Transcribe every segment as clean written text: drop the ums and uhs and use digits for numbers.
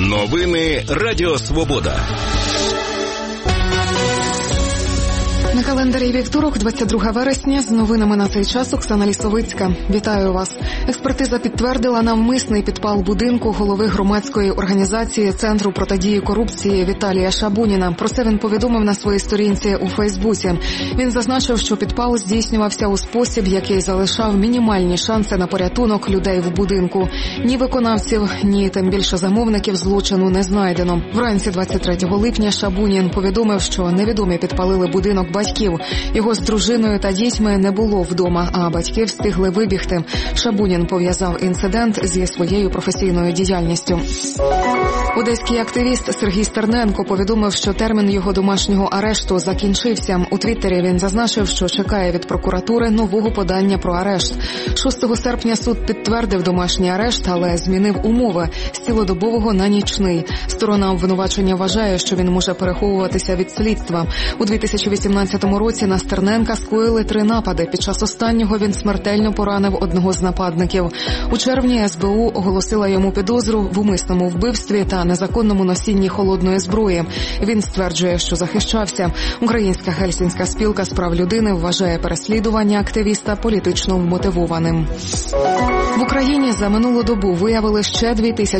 Новини Радіо Свобода. На календарі вівторок, 22 вересня, з новинами на цей час Оксана Лісовицька. Вітаю вас. Експертиза підтвердила навмисний підпал будинку голови громадської організації Центру протидії корупції Віталія Шабуніна. Про це він повідомив на своїй сторінці у Фейсбуці. Він зазначив, що підпал здійснювався у спосіб, який залишав мінімальні шанси на порятунок людей в будинку. Ні виконавців, ні тим більше замовників злочину не знайдено. Вранці 23 липня Шабунін повідомив, що невідомі підпалили будинок батьків. Його з дружиною та дітьми не було вдома, а батьки встигли вибігти. Шабунін пов'язав інцидент зі своєю професійною діяльністю. Одеський активіст Сергій Стерненко повідомив, що термін його домашнього арешту закінчився. У Твіттері він зазначив, що чекає від прокуратури нового подання про арешт. 6 серпня суд підтвердив домашній арешт, але змінив умови з цілодобового на нічний. Сторона обвинувачення вважає, що він може переховуватися від слідства. У 2018 році на Стерненка скоїли 3 напади. Під час останнього він смертельно поранив одного з нападників. У червні СБУ оголосила йому підозру в умисному вбивстві та незаконному носінні холодної зброї. Він стверджує, що захищався. Українська Гельсінська спілка з прав людини вважає переслідування активіста політично вмотивованим. В Україні за минулу добу виявили ще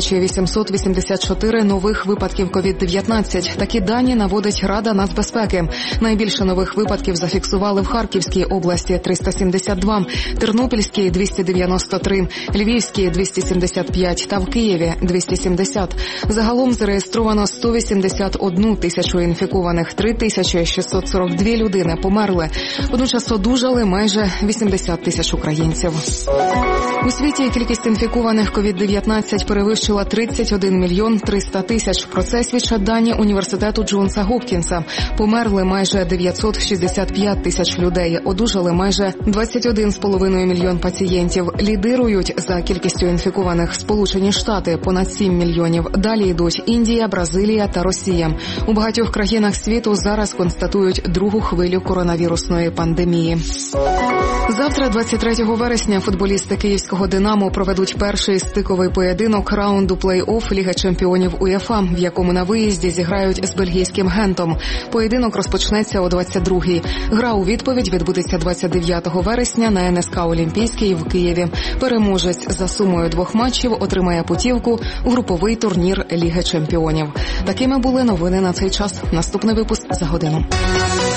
2884 нових випадків COVID-19. Такі дані наводить Рада нацбезпеки. Найбільше нових випадків зафіксували в Харківській області – 372, Тернопільській – 293, Львівській – 275 та в Києві – 270. Загалом зареєстровано 181 тисячу інфікованих, 3642 людини померли. Водночас одужали майже 80 тисяч українців. У світі кількість інфікованих COVID-19 перевищила 31 мільйон 300 тисяч. Про це свідчать дані університету Джонса Гопкінса. Померли майже 965 тисяч людей. Одужали майже 21,5 мільйон пацієнтів. Лідирують за кількістю інфікованих Сполучені Штати – понад 7 мільйонів. Далі йдуть Індія, Бразилія та Росія. У багатьох країнах світу зараз констатують другу хвилю коронавірусної пандемії. Завтра, 23 вересня, футболісти київського «Динамо» проведуть перший стиковий поєдинок раунду плей-офф Ліги чемпіонів УЄФА, в якому на виїзді зіграють з бельгійським «Гентом». Поєдинок розпочнеться о 22-й. Гра у відповідь відбудеться 29 вересня на НСК «Олімпійський» в Києві. Переможець за сумою 2 матчів отримає путівку у груповий турнір Ліги чемпіонів. Такими були новини на цей час. Наступний випуск за годину.